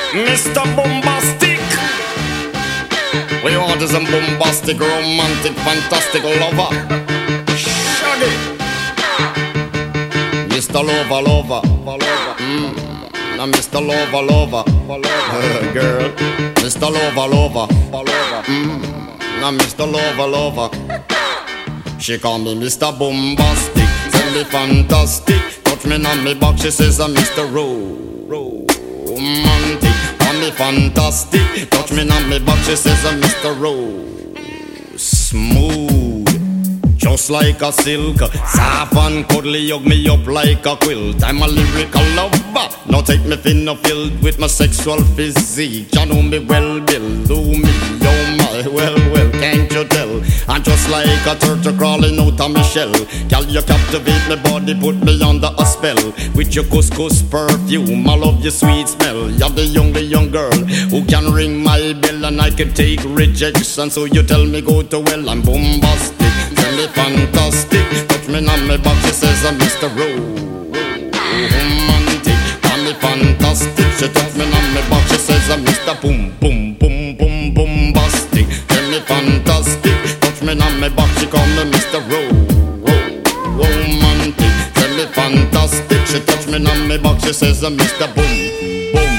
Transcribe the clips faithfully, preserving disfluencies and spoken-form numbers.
Mister Bombastic. We want is a bombastic, romantic, fantastic lover. Shaggy. Mister Lover, lover, lover. Mm. Now Mister Lover, lover, lover. Girl. Mister Lover, lover, lover. Mm. Now Mister Lover, lover. She call me Mister Bombastic, tell me fantastic. Touch me on me back, she says I'm Mister Romantic. Call me fantastic, touch me on me back, she says I'm Mister Smooth, just like a silk. Soft and cuddly, hug me up like a quilt. I'm a lyrical lover, now take me thin or filled with my sexual physique. You know me well, Bill, do me, oh my, well, well, can't you tell? I'm just like a turtle crawling out of my shell. Girl, you captivate my body, put me under a spell. With your couscous perfume, I love your sweet smell. You're the young, the young girl who can ring my bell, and I can take rejection. So you tell me go to well, I'm bombastic, tell me fantastic. Touch me on my back, she says I'm Mister Romantic. Call me fantastic, she touch me on my back, she says I'm Mister Boom, boom, boom, boom, bombastic. Tell me fantastic, touch me on my back, she call me Mister Romantic. Tell me fantastic, she touch me on my back, she says I'm Mister Boom, boom.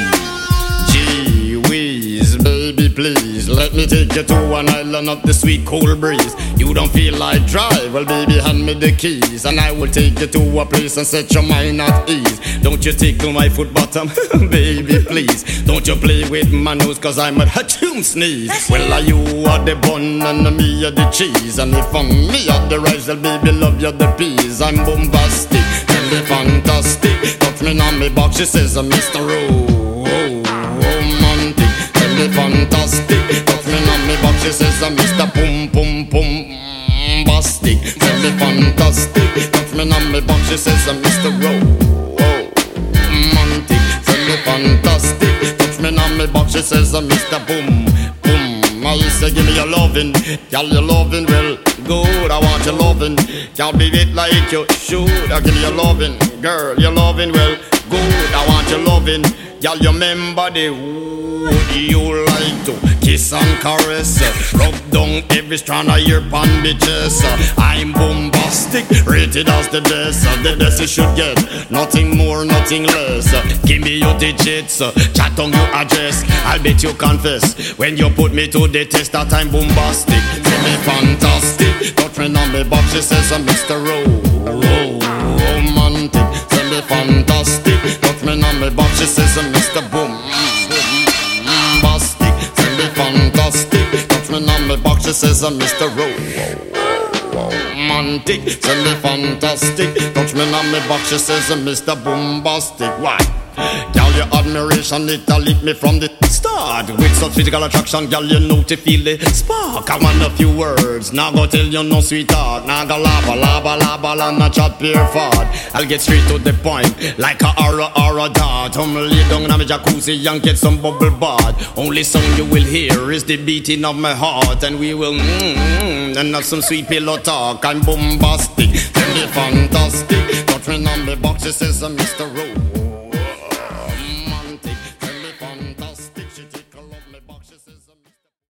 Gee whiz, baby please, let me take you to an island of the sweet cool breeze. You don't feel like drive, well baby hand me the keys, and I will take you to a place and set your mind at ease. Don't you tickle my foot bottom, baby please. Don't you play with my nose, cause I'm a hatchoon sneeze. Well are you are the bun and me are the cheese, and if I'm me are the rice, well baby love you the peas. I'm bombastic, tell me fantastic. Touch me on me box, she says I'm Mister Romantic. Tell me fantastic, touch me on me box, she says I'm Mister Boom, boom, boom. Bastic, tell me fantastic. Touch me on me box, she says I'm Mister Romantic. Tell me fantastic. Touch me on me box, she says I'm Mister Boom, boom. I say give me your lovin', girl your lovin' well good. I want your lovin', can't be it like you should. I give me your lovin', girl your lovin' well good. I want your lovin', girl you remember the would you like to kiss and caress, rub down every strand of your bandages. I'm bombastic, rated as the best. The best you should get, nothing more, nothing less. Give me your digits, chat on your address. I'll bet you confess when you put me to the test that I'm bombastic. Tell me fantastic, touch me on me box, she says I'm Mister Romantic. Tell me fantastic, touch me on me box, she says I'm Mister Boom. Fantastic, touch me on me box, she says I'm Mister Romantic. Tell me fantastic, touch me on me box, she says I'm Mister Bombastic. Why? Girl, your admiration, it'll lift me from the start. With such physical attraction, girl, you know to feel the spark. I want a few words, now go tell you no sweetheart. Now go lava, lava, lava, lava, not chat pure fart. I'll get straight to the point, like a aura, aura dart. I'm lay down in my jacuzzi and get some bubble bath. Only sound you will hear is the beating of my heart, and we will mmm, and have some sweet pillow talk. I'm bombastic, tell me fantastic. Touch me on the box, she says I'm Mister Rowe.